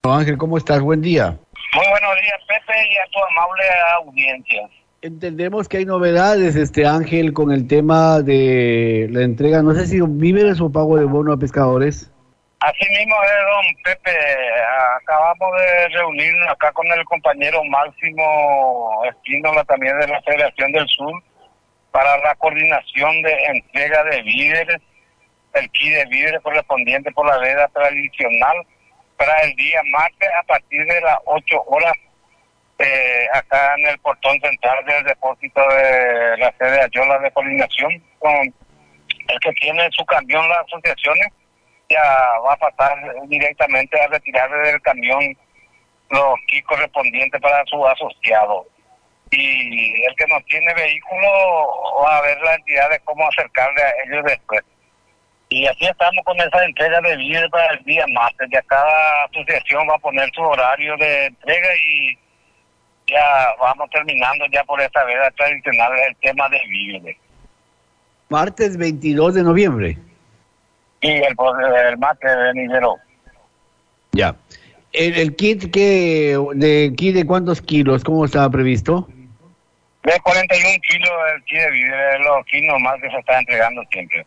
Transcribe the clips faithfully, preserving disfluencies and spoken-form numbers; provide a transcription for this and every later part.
Ángel, ¿cómo estás? Buen día. Muy buenos días, Pepe, y a tu amable audiencia. Entendemos que hay novedades, este Ángel, con el tema de la entrega, no sé si víveres o pago de bono a pescadores. Así mismo es, don Pepe. Acabamos de reunirnos acá con el compañero Máximo Espínola, también de la Federación del Sur, para la coordinación de entrega de víveres, el kit de víveres correspondiente por la veda tradicional, para el día martes a partir de las ocho horas, eh, acá en el portón central del depósito de la sede Ayola de Polinación, con el que tiene su camión las asociaciones, ya va a pasar directamente a retirar del camión los kits correspondientes para su asociado. Y el que no tiene vehículo va a ver la entidad de cómo acercarle a ellos después. Y así estamos con esa entrega de víveres para el día martes. Ya cada asociación va a poner su horario de entrega y ya vamos terminando ya por esta veda tradicional el tema de víveres. Martes veintidós de noviembre. Y el, el martes venidero. Ya. ¿El, el kit que de kit de cuántos kilos? ¿Cómo estaba previsto? De cuarenta y un kilos el kit de víveres, los kits nomás que se está entregando siempre.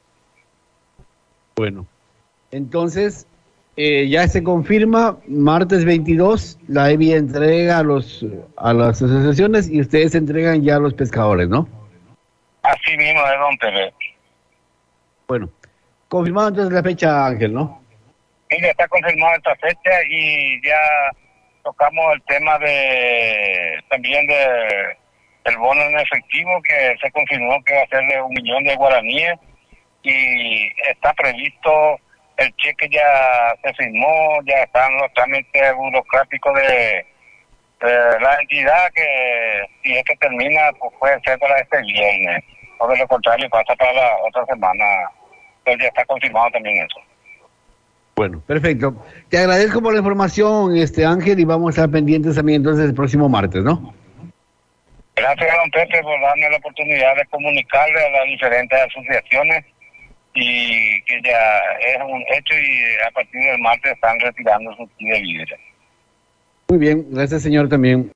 Bueno, entonces eh, ya se confirma, martes veintidós, la E B I entrega a, los, a las asociaciones y ustedes entregan ya a los pescadores, ¿no? Así mismo es, don Pepe. Bueno, confirmado entonces la fecha, Ángel, ¿no? Sí, ya está confirmada esta fecha y ya tocamos el tema de también de el bono en efectivo, que se confirmó que va a ser de un millón de guaraníes. Y está previsto, el cheque ya se firmó, ya están los trámites burocráticos de, de la entidad, que si es que termina, pues puede ser para este viernes, o de lo contrario pasa para la otra semana. Entonces ya está confirmado también eso. Bueno, perfecto. Te agradezco por la información, este Ángel, y vamos a estar pendientes también entonces el próximo martes, ¿no? Gracias, don Pepe, por darme la oportunidad de comunicarle a las diferentes asociaciones, y que ya es un hecho y a partir del martes están retirando sus kits de víveres. Muy bien, gracias señor también.